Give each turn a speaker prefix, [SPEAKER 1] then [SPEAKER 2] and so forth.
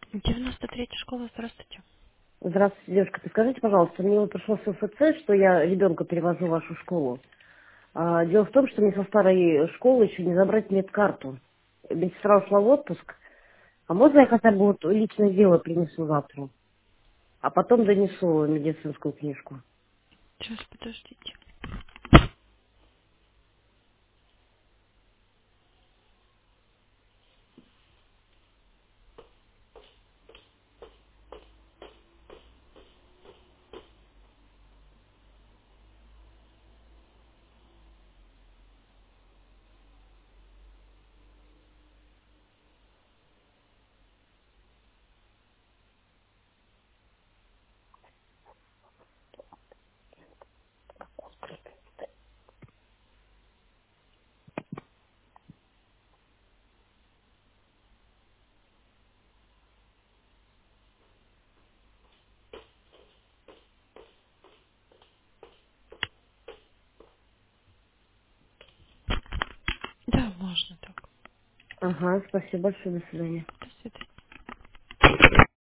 [SPEAKER 1] 93-я школа, здравствуйте.
[SPEAKER 2] Здравствуйте, девушка. Подскажите, пожалуйста, мне вот пришло с ФЦ, что я ребенка перевожу в вашу школу. Дело в том, что мне со старой школы еще не забрать медкарту. Медсестра ушла в отпуск. А можно я хотя бы вот личное дело принесу завтра? А потом донесу медицинскую книжку.
[SPEAKER 1] Сейчас, подождите. Да, можно так.
[SPEAKER 2] Ага, спасибо большое, до свидания.